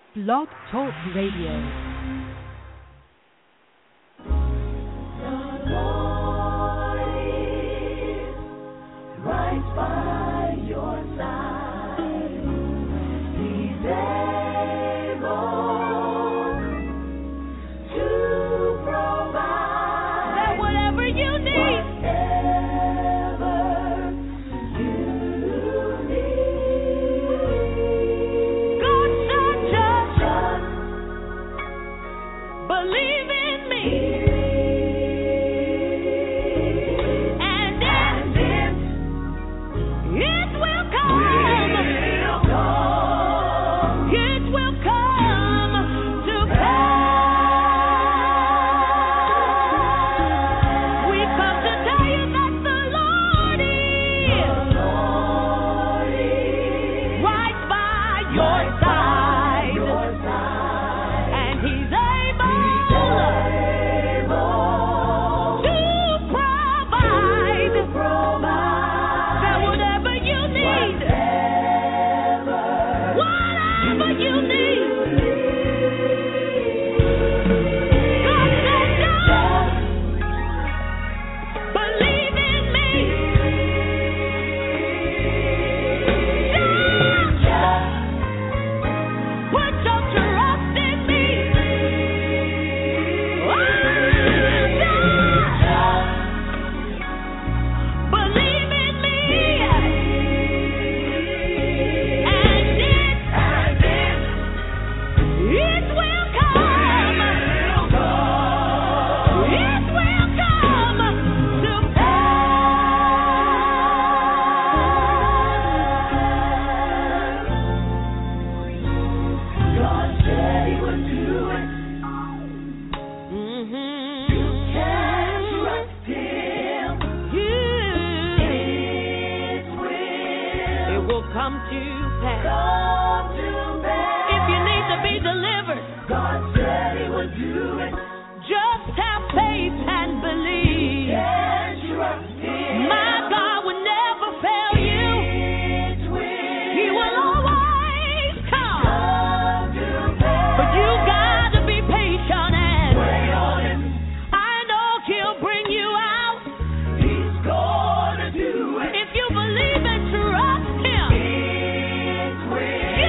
Blog Talk Radio. If you believe and trust Him,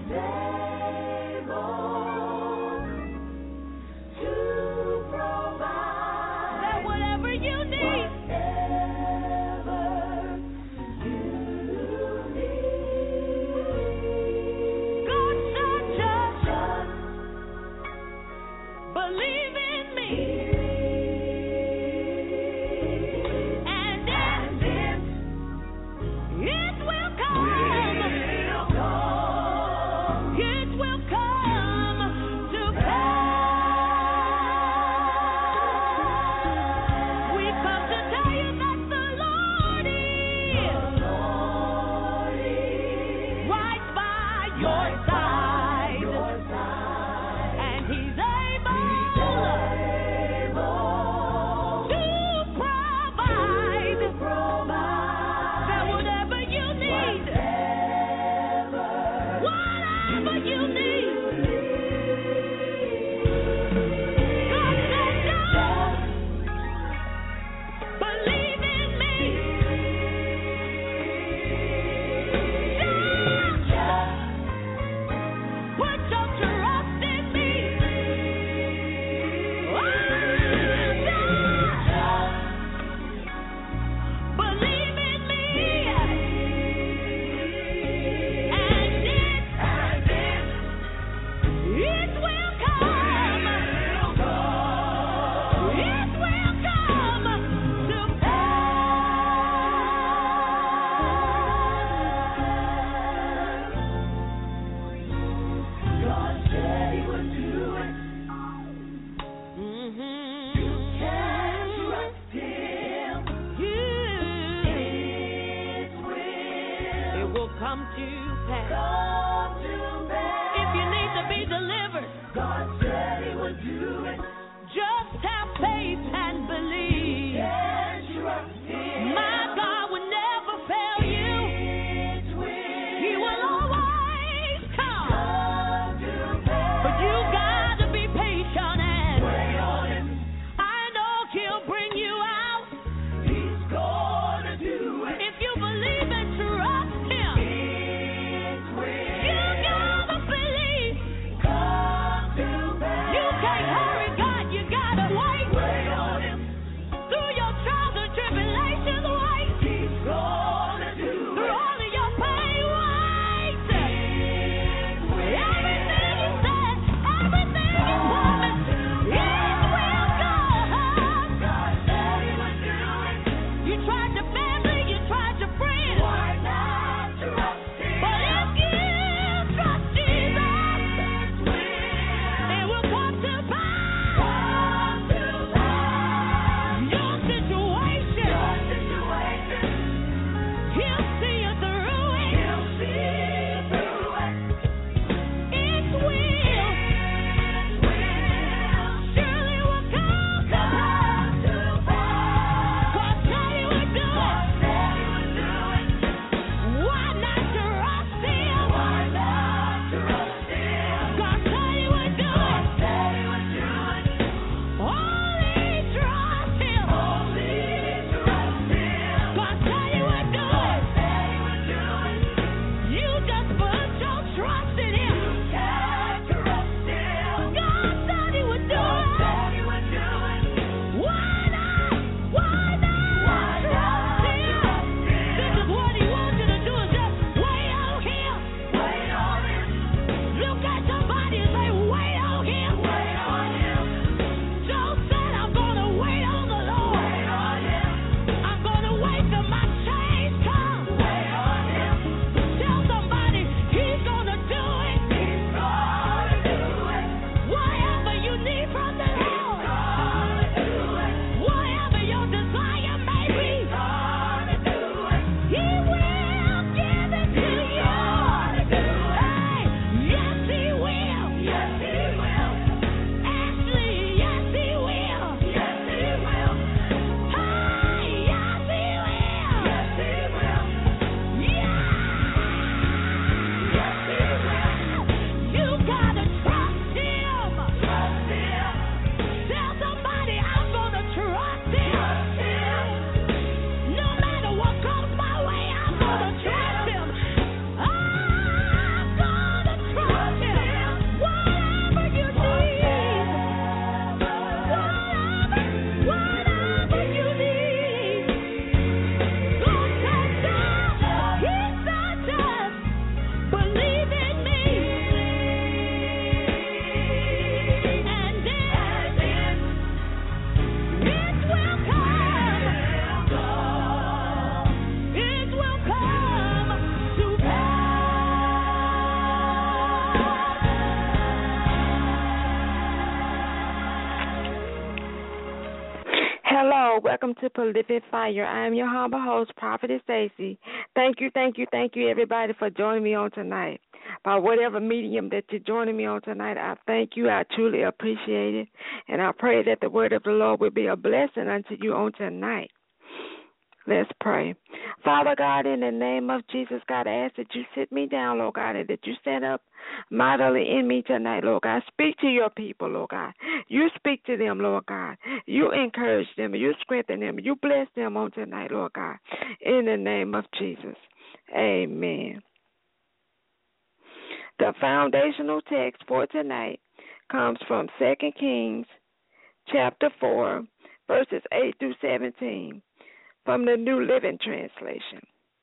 Hey, God. welcome to Prolific Fire. I am your humble host, Prophetess Stacy. Thank you, everybody, for joining me on tonight. By whatever medium that you're joining me on tonight, I thank you. I truly appreciate it. And I pray that the word of the Lord will be a blessing unto you on tonight. Let's pray. Father God, in the name of Jesus, God, I ask that you sit me down, Lord God, and that you stand up mightily in me tonight, Lord God. Speak to your people, Lord God. You speak to them, Lord God. You encourage them. You strengthen them. You bless them on tonight, Lord God. In the name of Jesus. Amen. The foundational text for tonight comes from 2 Kings chapter 4, verses 8 through 17. From the New Living Translation.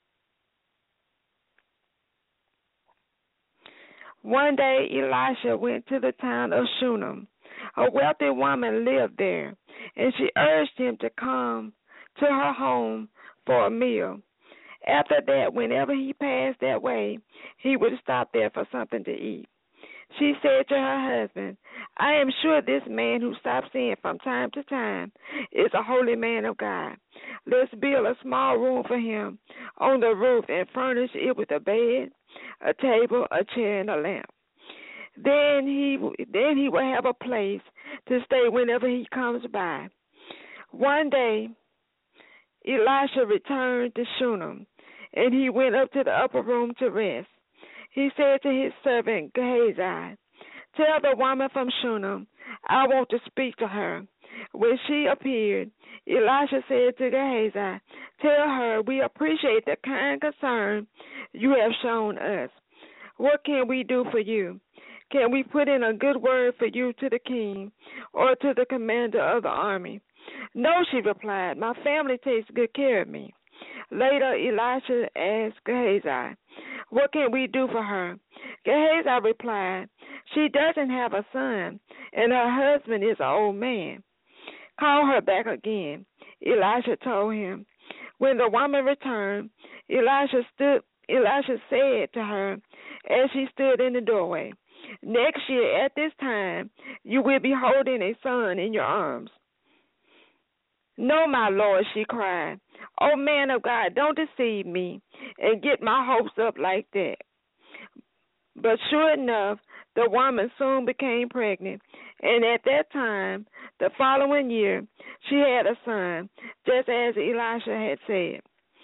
One day Elisha went to the town of Shunem. A wealthy woman lived there, and she urged him to come to her home for a meal. After that, whenever he passed that way, he would stop there for something to eat. She said to her husband, I am sure this man who stops in from time to time is a holy man of God. Let's build a small room for him on the roof and furnish it with a bed, a table, a chair, and a lamp. Then he will have a place to stay whenever he comes by. One day, Elisha returned to Shunem, and he went up to the upper room to rest. He said to his servant Gehazi, tell the woman from Shunem, I want to speak to her. When she appeared, Elisha said to Gehazi, tell her we appreciate the kind concern you have shown us. What can we do for you? Can we put in a good word for you to the king or to the commander of the army? No, she replied, my family takes good care of me. Later, Elisha asked Gehazi, what can we do for her? Gehazi replied, she doesn't have a son, and her husband is an old man. Call her back again, Elisha told him. When the woman returned, Elisha said to her as she stood in the doorway, next year at this time, you will be holding a son in your arms. No, my Lord, she cried. Oh, man of God, don't deceive me and get my hopes up like that. But sure enough, the woman soon became pregnant, and at that time, the following year, she had a son, just as Elisha had said.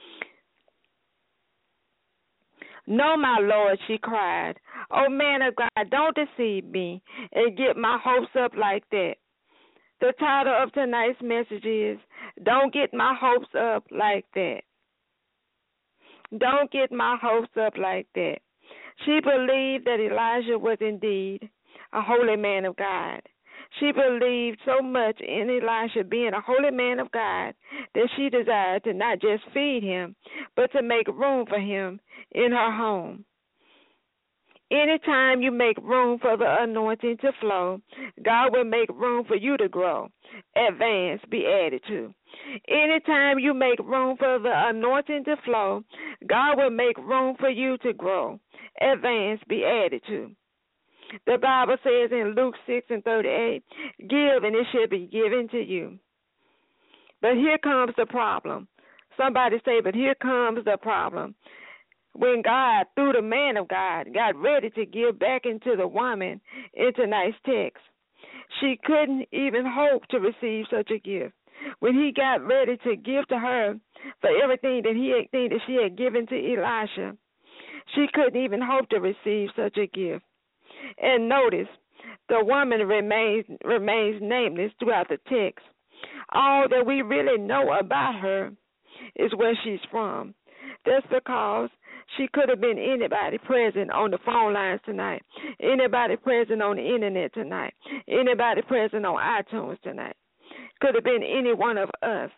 No, my Lord, she cried. Oh, man of God, don't deceive me and get my hopes up like that. The title of tonight's message is, Don't Get My Hopes Up Like That. Don't get my hopes up like that. She believed that Elijah was indeed a holy man of God. She believed so much in Elisha being a holy man of God that she desired to not just feed him, but to make room for him in her home. Anytime you make room for the anointing to flow, God will make room for you to grow, advance, be added to. Anytime you make room for the anointing to flow, God will make room for you to grow, advance, be added to. The Bible says in Luke 6:38, give and it shall be given to you. But here comes the problem. Somebody say, but here comes the problem. When God, through the man of God, got ready to give back into the woman in tonight's text, she couldn't even hope to receive such a gift. When he got ready to give to her for everything that she had given to Elisha, she couldn't even hope to receive such a gift. And notice, the woman remains nameless throughout the text. All that we really know about her is where she's from. That's because she could have been anybody present on the phone lines tonight, anybody present on the internet tonight, anybody present on iTunes tonight. Could have been any one of us.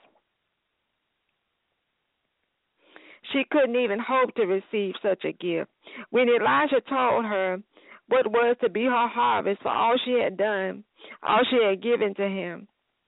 She couldn't even hope to receive such a gift. When Elijah told her what was to be her harvest for all she had done, all she had given to him.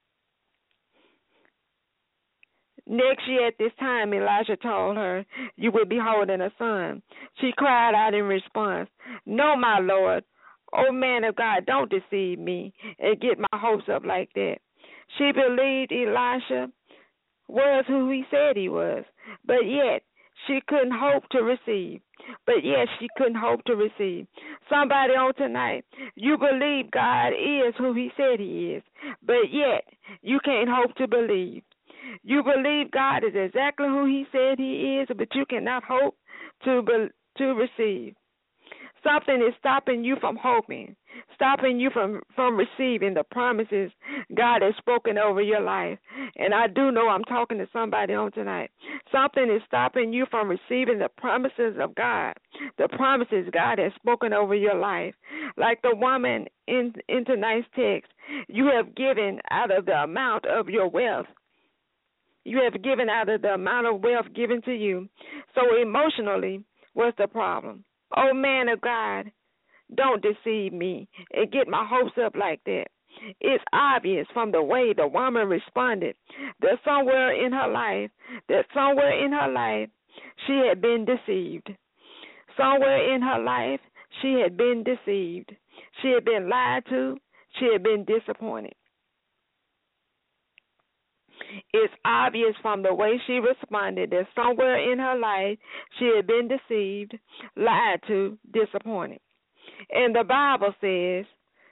Next year at this time, Elijah told her, you will be holding a son. She cried out in response, no, my Lord. Oh, man of God, don't deceive me and get my hopes up like that. She believed Elisha was who he said he was, but yet she couldn't hope to receive. But yet she couldn't hope to receive. Somebody on tonight, you believe God is who he said he is, but yet you can't hope to believe. You believe God is exactly who he said he is, but you cannot hope to receive. Something is stopping you from hoping, stopping you from receiving the promises God has spoken over your life. And I do know I'm talking to somebody on tonight. Something is stopping you from receiving the promises of God, the promises God has spoken over your life. Like the woman in tonight's text, you have given out of the amount of your wealth. You have given out of the amount of wealth given to you. So emotionally, what's the problem? Oh, man of God, don't deceive me and get my hopes up like that. It's obvious from the way the woman responded that somewhere in her life, she had been deceived. Somewhere in her life, she had been deceived. She had been lied to. She had been disappointed. It's obvious from the way she responded that somewhere in her life she had been deceived, lied to, disappointed. And the Bible says,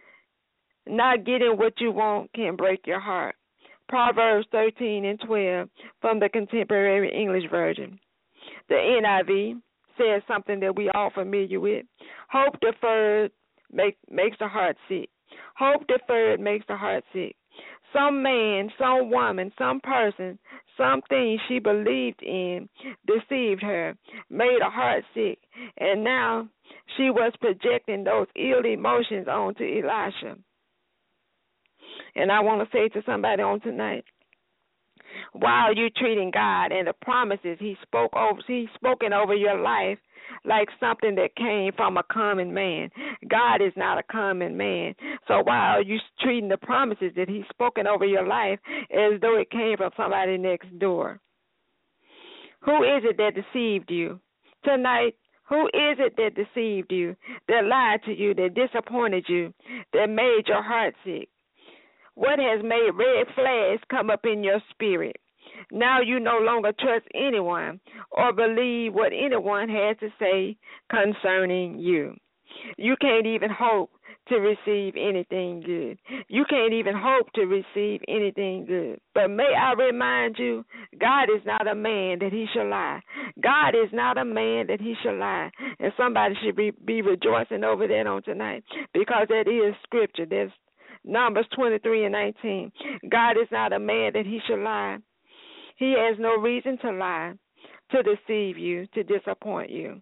not getting what you want can break your heart. Proverbs 13:12 from the Contemporary English Version. The NIV says something that we all familiar with. Hope deferred makes the heart sick. Hope deferred makes the heart sick. Some man, some woman, some person, something she believed in deceived her, made her heart sick, and now she was projecting those ill emotions onto Elisha. And I want to say to somebody on tonight, while you're treating God and the promises He's spoken over your life like something that came from a common man. God is not a common man. So while you're treating the promises that He's spoken over your life as though it came from somebody next door. Who is it that deceived you? Tonight, who is it that deceived you, that lied to you, that disappointed you, that made your heart sick? What has made red flags come up in your spirit? Now you no longer trust anyone or believe what anyone has to say concerning you. You can't even hope to receive anything good. You can't even hope to receive anything good. But may I remind you, God is not a man that He shall lie. God is not a man that He shall lie. And somebody should be rejoicing over that on tonight, because that is scripture. That's Numbers 23:19. God is not a man that He shall lie. He has no reason to lie, to deceive you, to disappoint you.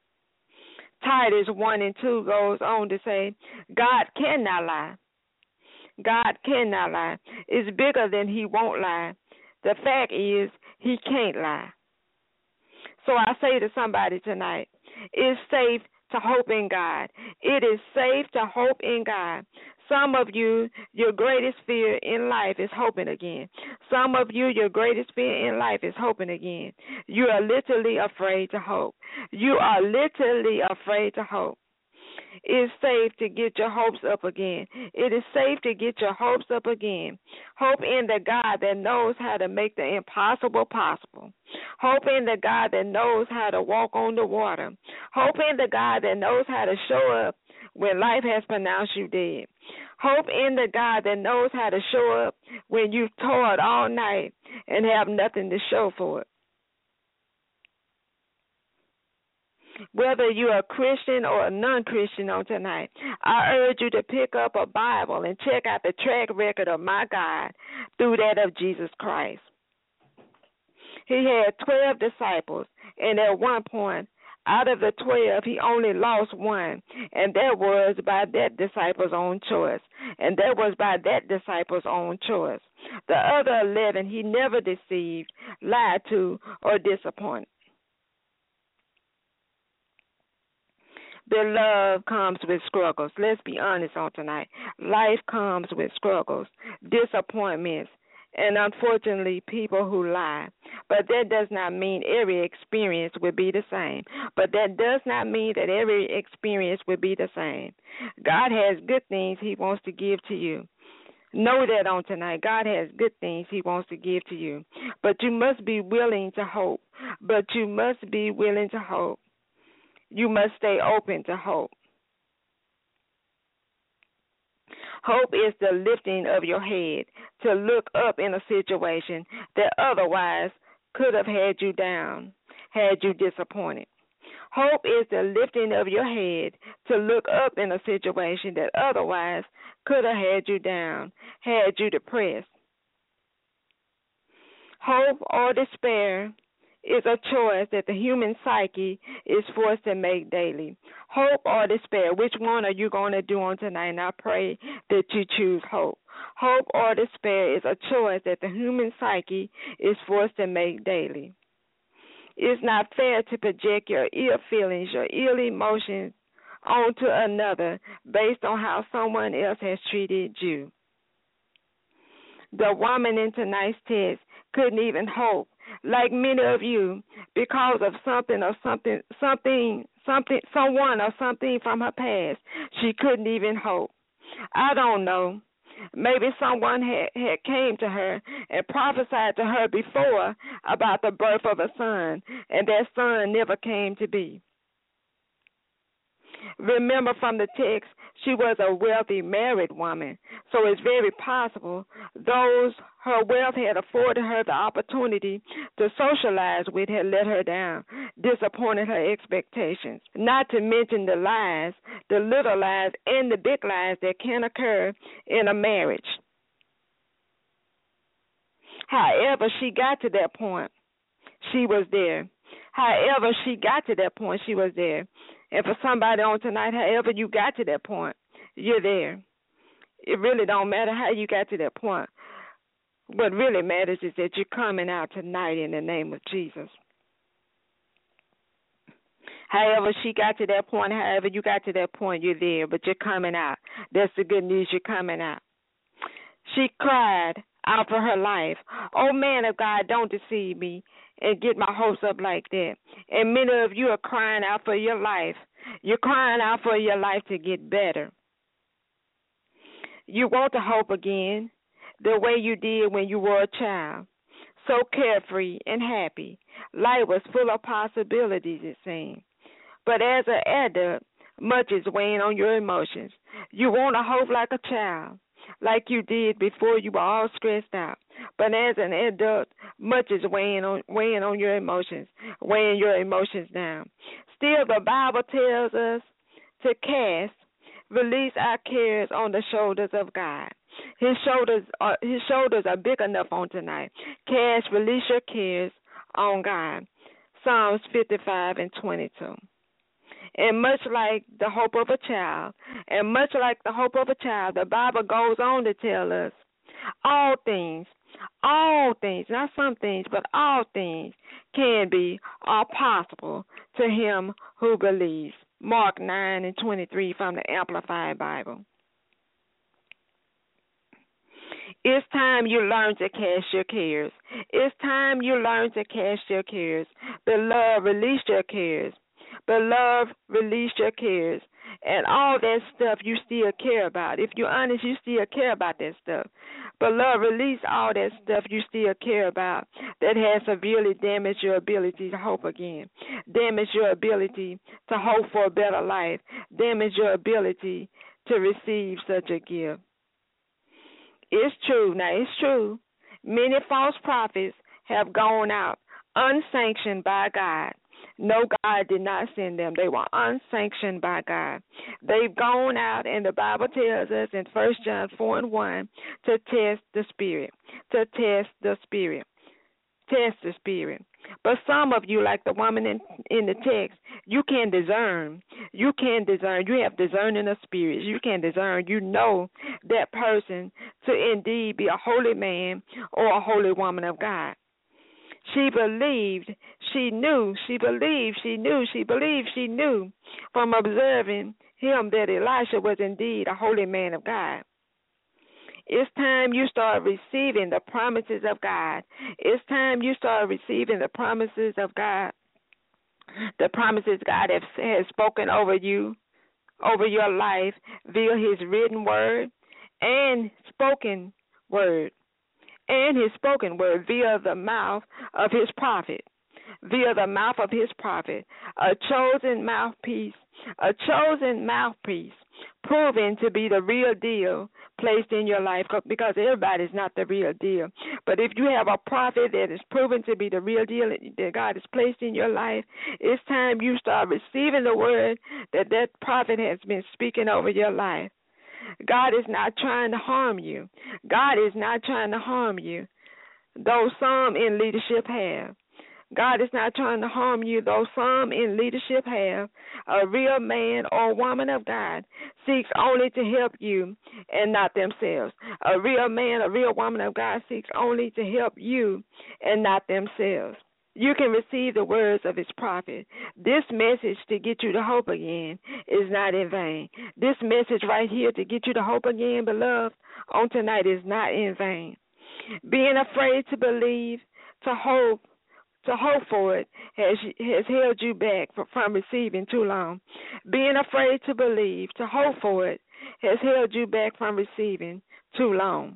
Titus 1:2 goes on to say, God cannot lie. God cannot lie. It's bigger than He won't lie. The fact is, He can't lie. So I say to somebody tonight, it's safe to hope in God. It is safe to hope in God. Some of you, your greatest fear in life is hoping again. Some of you, your greatest fear in life is hoping again. You are literally afraid to hope. You are literally afraid to hope. It's safe to get your hopes up again. It is safe to get your hopes up again. Hope in the God that knows how to make the impossible possible. Hope in the God that knows how to walk on the water. Hope in the God that knows how to show up when life has pronounced you dead. Hope in the God that knows how to show up when you've toiled all night and have nothing to show for it. Whether you're a Christian or a non-Christian on tonight, I urge you to pick up a Bible and check out the track record of my God through that of Jesus Christ. He had 12 disciples, and at one point, out of the 12, he only lost one, and that was by that disciple's own choice. And that was by that disciple's own choice. The other 11, he never deceived, lied to, or disappointed. The love comes with struggles. Let's be honest on tonight. Life comes with struggles, disappointments, and unfortunately, people who lie. But that does not mean every experience will be the same. But that does not mean that every experience will be the same. God has good things He wants to give to you. Know that on tonight. God has good things He wants to give to you. But you must be willing to hope. But you must be willing to hope. You must stay open to hope. Hope is the lifting of your head to look up in a situation that otherwise could have had you down, had you disappointed. Hope is the lifting of your head to look up in a situation that otherwise could have had you down, had you depressed. Hope or despair is a choice that the human psyche is forced to make daily. Hope or despair, which one are you going to do on tonight? And I pray that you choose hope. Hope or despair is a choice that the human psyche is forced to make daily. It's not fair to project your ill feelings, your ill emotions onto another based on how someone else has treated you. The woman in tonight's text couldn't even hope, like many of you, because of someone or something from her past. She couldn't even hope. I don't know. Maybe someone had came to her and prophesied to her before about the birth of a son, and that son never came to be. Remember from the text, she was a wealthy married woman, so it's very possible those her wealth had afforded her the opportunity to socialize with had let her down, disappointed her expectations. Not to mention the lies, the little lies and the big lies that can occur in a marriage. However, she got to that point, she was there. However, she got to that point, she was there. And for somebody on tonight, however you got to that point, you're there. It really don't matter how you got to that point. What really matters is that you're coming out tonight in the name of Jesus. However she got to that point, however you got to that point, you're there, but you're coming out. That's the good news, you're coming out. She cried out for her life. Oh, man of God, don't deceive me and get my hopes up like that. And many of you are crying out for your life. You're crying out for your life to get better. You want to hope again the way you did when you were a child. So carefree and happy. Life was full of possibilities, it seemed. But as an adult, much is weighing on your emotions. You want to hope like a child, like you did before you were all stressed out. But as an adult, much is weighing on your emotions, weighing your emotions down. Still, the Bible tells us to release our cares on the shoulders of God. His shoulders are big enough on tonight. Release your cares on God. Psalms 55:22. And much like the hope of a child, the Bible goes on to tell us all things, not some things, but all things are possible to him who believes. Mark 9:23 from the Amplified Bible. It's time you learn to cast your cares. It's time you learn to cast your cares. Beloved, release your cares. Beloved, release your cares. And all that stuff you still care about. If you're honest, you still care about that stuff. Beloved, release all that stuff you still care about that has severely damaged your ability to hope again. Damaged your ability to hope for a better life. Damaged your ability to receive such a gift. It's true. Now, it's true. Many false prophets have gone out unsanctioned by God. No, God did not send them. They were unsanctioned by God. They've gone out, and the Bible tells us in 1 John 4:1 to test the spirit. To test the spirit. Test the spirit. But some of you, like the woman in the text, you can discern. You can discern. You have discerning of spirits. You can discern. You know that person to indeed be a holy man or a holy woman of God. She believed, she knew from observing him that Elisha was indeed a holy man of God. It's time you start receiving the promises of God. It's time you start receiving the promises of God. The promises God has spoken over you, over your life, via his written word and spoken word, and his spoken word via the mouth of his prophet, a chosen mouthpiece, proven to be the real deal placed in your life, because everybody's not the real deal. But if you have a prophet that is proven to be the real deal that God has placed in your life, it's time you start receiving the word that prophet has been speaking over your life. God is not trying to harm you. Though some in leadership have. God is not trying to harm you, though some in leadership have. A real man or woman of God seeks only to help you and not themselves. A real man, a real woman of God seeks only to help you and not themselves. You can receive the words of his prophet. This message to get you to hope again is not in vain. This message right here to get you to hope again, beloved, on tonight is not in vain. Being afraid to believe, to hope for it has held you back from receiving too long. Being afraid to believe, to hope for it, has held you back from receiving too long.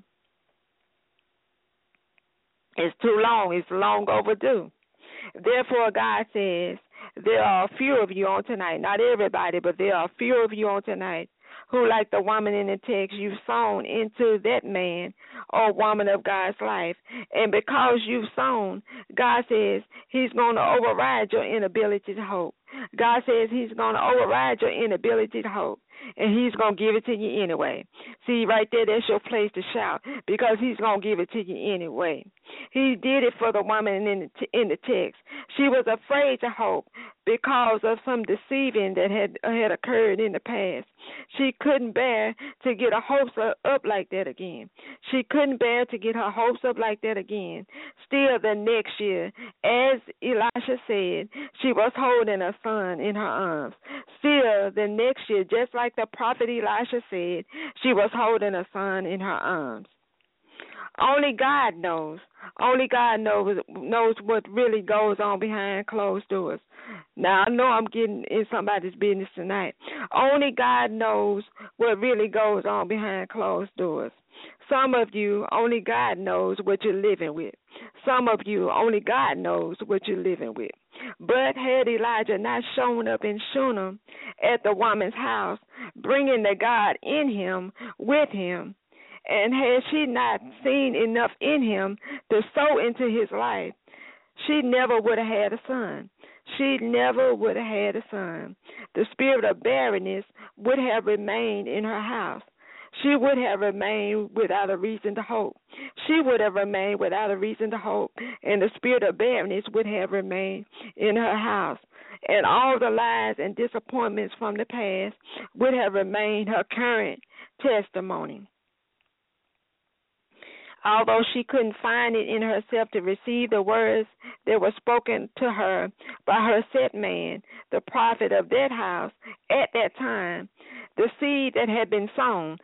It's too long. It's long overdue. Therefore, God says, there are a few of you on tonight, not everybody, but there are a few of you on tonight who, like the woman in the text, you've sown into that man or woman of God's life. And because you've sown, God says he's going to override your inability to hope. God says he's going to override your inability to hope, and he's going to give it to you anyway. See, right there, that's your place to shout, because he's going to give it to you anyway. He did it for the woman in the text. She was afraid to hope because of some deceiving that had occurred in the past. She couldn't bear to get her hopes up like that again. She couldn't bear to get her hopes up like that again. Still, the next year, as Elisha said, she was holding a son in her arms. Still, the next year, just like the prophet Elisha said, she was holding a son in her arms. Only God knows. Only God knows what really goes on behind closed doors. Now, I know I'm getting in somebody's business tonight. Only God knows what really goes on behind closed doors. Some of you, only God knows what you're living with. Some of you, only God knows what you're living with. But had Elijah not shown up in Shunem at the woman's house, bringing the God in him with him, and had she not seen enough in him to sow into his life, she never would have had a son. She never would have had a son. The spirit of barrenness would have remained in her house. She would have remained without a reason to hope. She would have remained without a reason to hope, and the spirit of barrenness would have remained in her house. And all the lies and disappointments from the past would have remained her current testimony. Although she couldn't find it in herself to receive the words that were spoken to her by her set man, the prophet of that house at that time, the seed that had been sown,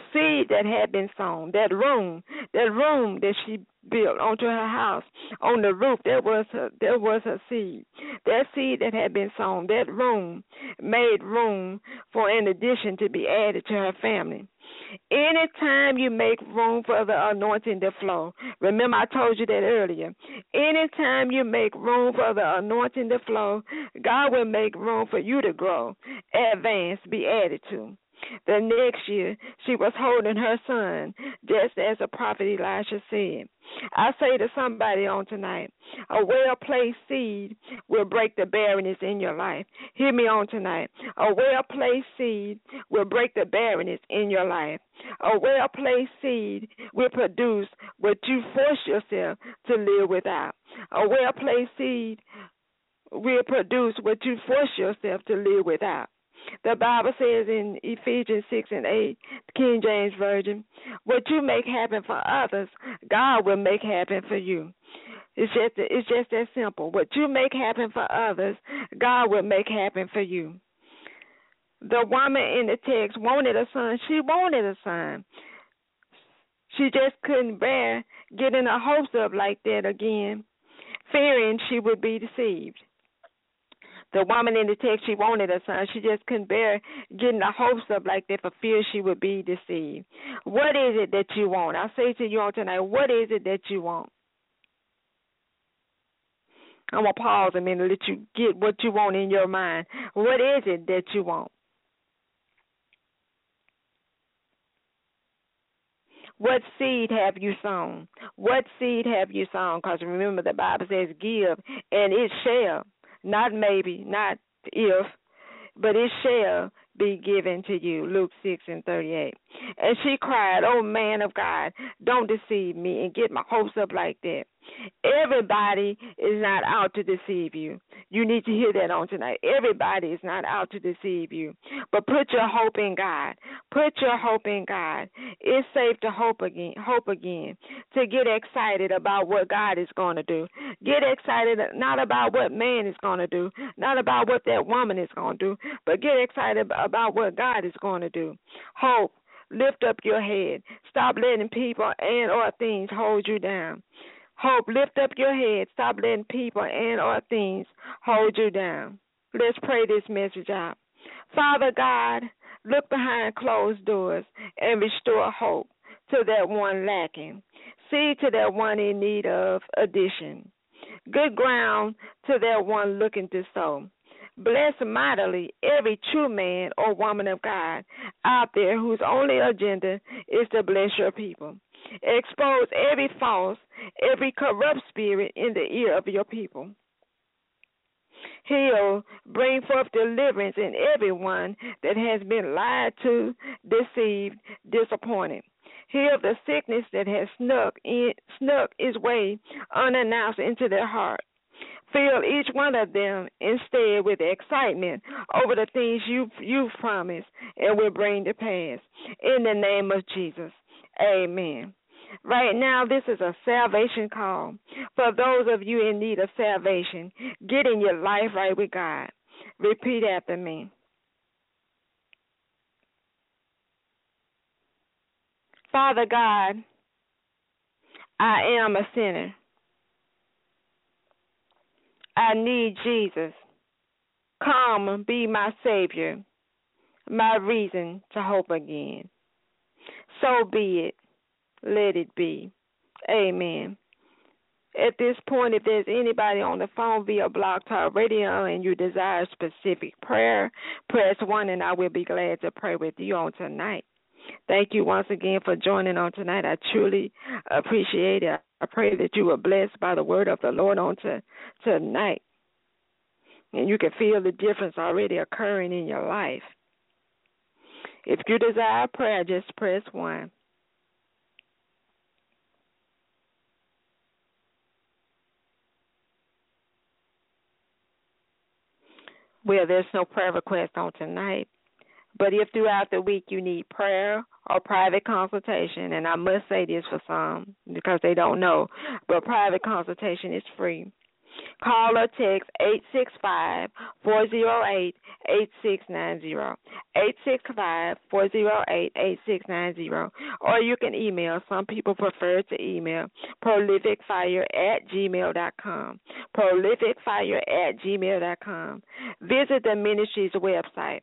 that room that she built onto her house, on the roof, there was her seed. That seed that had been sown, that room, made room for an addition to be added to her family. Anytime you make room for the anointing to flow, remember I told you that earlier, anytime you make room for the anointing to flow, God will make room for you to grow, advance, be added to. The next year, she was holding her son, just as the prophet Elisha said. I say to somebody on tonight, a well-placed seed will break the barrenness in your life. Hear me on tonight. A well-placed seed will break the barrenness in your life. A well-placed seed will produce what you force yourself to live without. A well-placed seed will produce what you force yourself to live without. The Bible says in Ephesians 6 and 8, King James Version, what you make happen for others, God will make happen for you. It's just that simple. What you make happen for others, God will make happen for you. The woman in the text wanted a son. She wanted a son. She just couldn't bear getting her hopes up like that again, fearing she would be deceived. The woman in the text, she wanted a son. She just couldn't bear getting the hopes up like that for fear she would be deceived. What is it that you want? I say to you on tonight, what is it that you want? I'm going to pause a minute and let you get what you want in your mind. What is it that you want? What seed have you sown? What seed have you sown? Because remember, the Bible says, give, and it shall. Not maybe, not if, but it shall be given to you. Luke 6:38. And she cried, oh, man of God, don't deceive me and get my hopes up like that. Everybody is not out to deceive you. You need to hear that on tonight. Everybody is not out to deceive you. But put your hope in God. Put your hope in God. It's safe to hope again, to get excited about what God is going to do. Get excited not about what man is going to do, not about what that woman is going to do, but get excited about what God is going to do. Hope. Lift up your head. Stop letting people and or things hold you down. Hope, lift up your head. Stop letting people and or things hold you down. Let's pray this message out. Father God, look behind closed doors and restore hope to that one lacking. See to that one in need of addition. Good ground to that one looking to sow. Bless mightily every true man or woman of God out there whose only agenda is to bless your people. Expose every false, every corrupt spirit in the ear of your people. Heal, bring forth deliverance in everyone that has been lied to, deceived, disappointed. Heal the sickness that has snuck its way unannounced into their heart. Fill each one of them instead with excitement over the things you've promised and will bring to pass. In the name of Jesus, amen. Right now, this is a salvation call for those of you in need of salvation, getting your life right with God. Repeat after me. Father God, I am a sinner. I need Jesus. Come, be my Savior, my reason to hope again. So be it. Let it be. Amen. At this point, if there's anybody on the phone via Blog Talk Radio and you desire specific prayer, press 1 and I will be glad to pray with you on tonight. Thank you once again for joining on tonight. I truly appreciate it. I pray that you were blessed by the word of the Lord on tonight. And you can feel the difference already occurring in your life. If you desire prayer, just press 1. Well, there's no prayer request on tonight. But if throughout the week you need prayer or private consultation, and I must say this for some because they don't know, but private consultation is free. Call or text 865-408-8690, 865-408-8690, or you can email. Some people prefer to email prolificfire@gmail.com, prolificfire@gmail.com. Visit the ministry's website,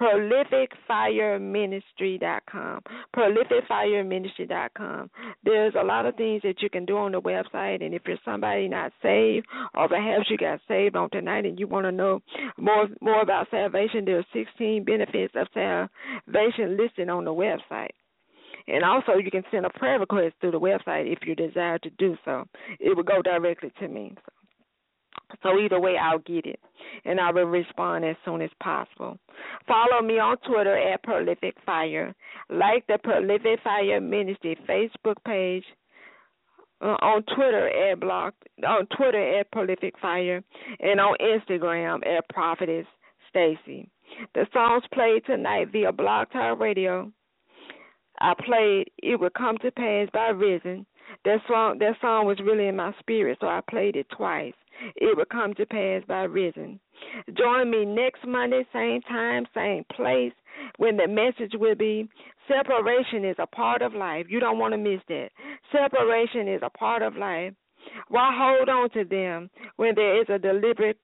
prolificfireministry.com, prolificfireministry.com. There's a lot of things that you can do on the website, and if you're somebody not saved, or perhaps you got saved on tonight and you want to know more about salvation, there are 16 benefits of salvation listed on the website. And also you can send a prayer request through the website if you desire to do so. It will go directly to me. So either way, I'll get it, and I will respond as soon as possible. Follow me on Twitter at Prolific Fire. Like the Prolific Fire Ministry Facebook page. On Twitter at Prolific Fire, and on Instagram at Prophetess Stacy. The songs played tonight via Blog Talk Radio. I played "It Will Come to Pass" by Risen. That song was really in my spirit, so I played it twice. "It Will Come to Pass" by Risen. Join me next Monday, same time, same place, when the message will be separation is a part of life. You don't want to miss that. Separation is a part of life. Why hold on to them when there is a deliberate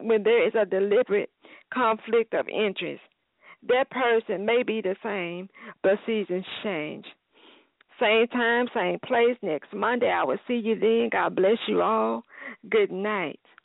conflict of interest? That person may be the same, but seasons change. Same time, same place. Next Monday, I will see you then. God bless you all. Good night.